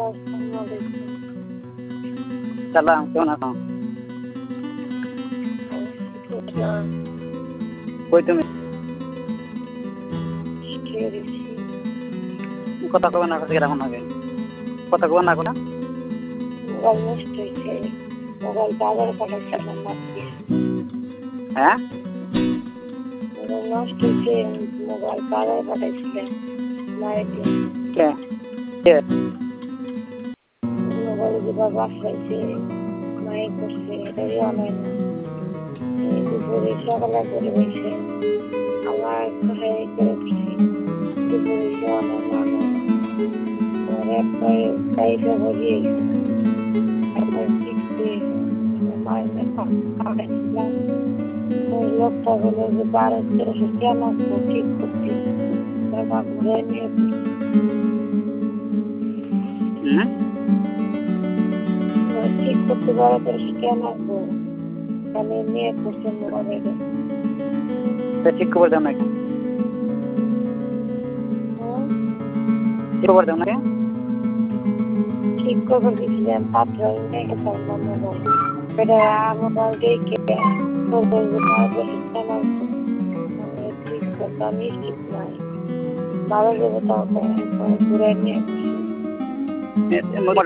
আসসালামু আলাইকুম। সালাম, কেমন আছো? না, কই তুমি? শুয়ে রয়েছি। কথা কবে না কথা রাখো না কেন? কথা কবে না কথা? মোবাইল নষ্ট হয়েছে। মোবাইল বাজারে পাঠাচ্ছিলাম মাত্র। হ্যাঁ? মোবাইল নষ্ট হয়েছে, মোবাইল বাজারে পাঠাইছিলেন মায়ের দিয়ে। কে? কে? মোবাইলে যেবার বাসাইছে মায়ের করছে, এটাই অনলাইন না। দুপুরে সকালে করে বলছে আমার কোথায় করে উঠছি। দুপুরে সে অনলাইন অনলাইন আমার একবার তাইটা হরিয়ে একবার শিখতে মায়ের পাঠাইছিলাম। ওই লোকটা বলে যে 1200-1300 কেন ঠিক করতে টাকা ঘুরে নিয়ে হুম? ঠিক করতে 1200-1300 কেন আসবো তাহলে নিয়ে করছে মোবাইলে। ঠিক খবর দাও না কেন? ঠিক খবর দাও না কেন? ঠিক করে দিয়েছিলাম পাত্র নিয়ে গেছিলাম না মোবাইল। এটা মোবাইল দেখে বলবো যে 1200 কেন আসবো আমি ঠিক করতাম নিশ্চিত নাই। বাবা দেবতা ঘুরে নিয়ে